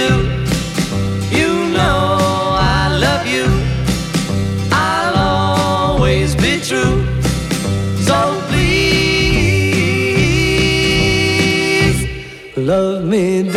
do. You know I love you. I'll always be true. So please love me.